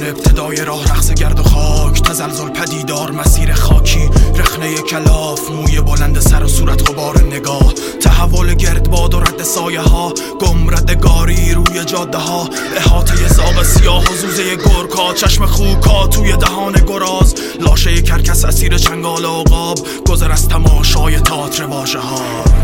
ابتدای راه رقص گرد و خاک، تزلزل پدیدار مسیر خاکی، رخنه کلاف، موی بلند سر و صورت غبار نگاه، تحول گردباد و رد سایه ها، گمردگاری روی جاده ها، احاطه زاغ سیاه و زوزه گرکا، چشم خوکا توی دهان گراز، لاشه کرکس اسیر چنگال عقاب، گذر از تماشای تئاتر واژه ها.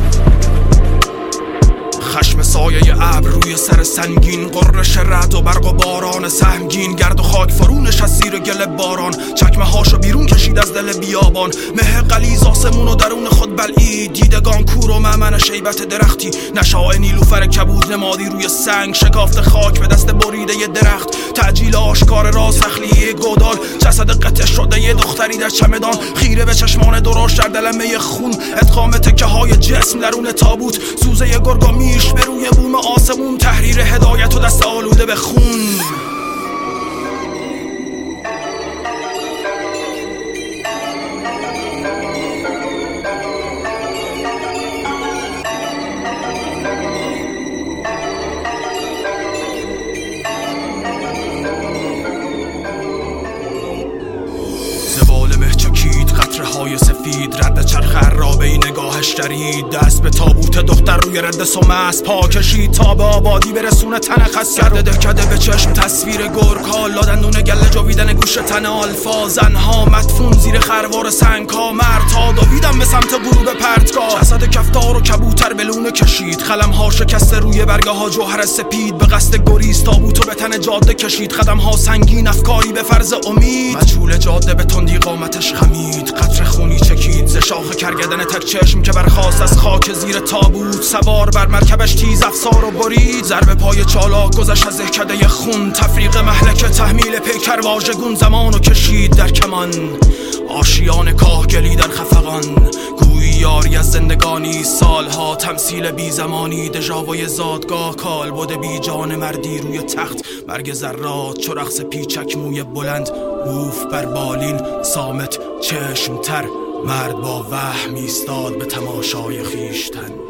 خشم سایه ابر روی سر سنگین، قررش رعد و برق و باران سهمگین، گرد و خاک فرونش از زیر گل باران، چکمه هاشو بیرون کشید از دل بیابان، مه غلیظ آسمون و درون خود بلعید، دیدگان کور و ممن شیبت درختی، نشاء نیلوفر کبود نمادی روی سنگ، شکافت خاک به دست بریده ی درخت، تعجیل آشکار راز تخلیه گودال، جسد قطع شده ی دختری در چمدان، خیره به چشمان درشت در دلمه خون، ادغام تکه های جسم درون تابوت، سوزه ی گرگامیش به روی بوم آسمون، تحریر هدایت و دست آلوده به خون. زبال مه چکید قطره های سفید، رد چرخ عرابه‌ای نگاهش درید، دست به تابوت دختر روی رد سمست پا کشید تا به آبادی برسونه تن خسته، دکده به چشم تصویر گرگ‌ها، لادندون گله جویدن گوش تن آلفا، زنها مدفون زیر خروار سنگ‌ها، مردها دویدن به سمت غروب پرتگاه، جسد کفتار و کبوتر به لونه کشید، قلم‌ها شکسته روی برگه‌ها جوهر سپید، به قصد گریز تابوتو به تن جاده کشید، قدم‌ها سنگین افکاری به فرض امید، مجهول جاده به تندی قامتش خمید، قطره خونی چکید ز شاخ کرگدن تک چشم که برخاست از خاک زیر تابوت، سوار بر مرکبش تیز افسار و برید، ضرب پای چالاک گذشت از دهکده خون، تفریق مهلک تحمیل پیکر واژگون، زمانو کشید در کمان، آشیان کاهگلی در خفقان، گویی یاری از زندگانی، سالها تمثیل بی زمانی، دژاوی زادگاه، کالبد بی جان مردی روی تخت، مرگ ذرات چو رقص پیچک، موی بلند بوف بر بالین، صامت چشمتر، مرد با وهم ایستاد به تماشای خویشتن.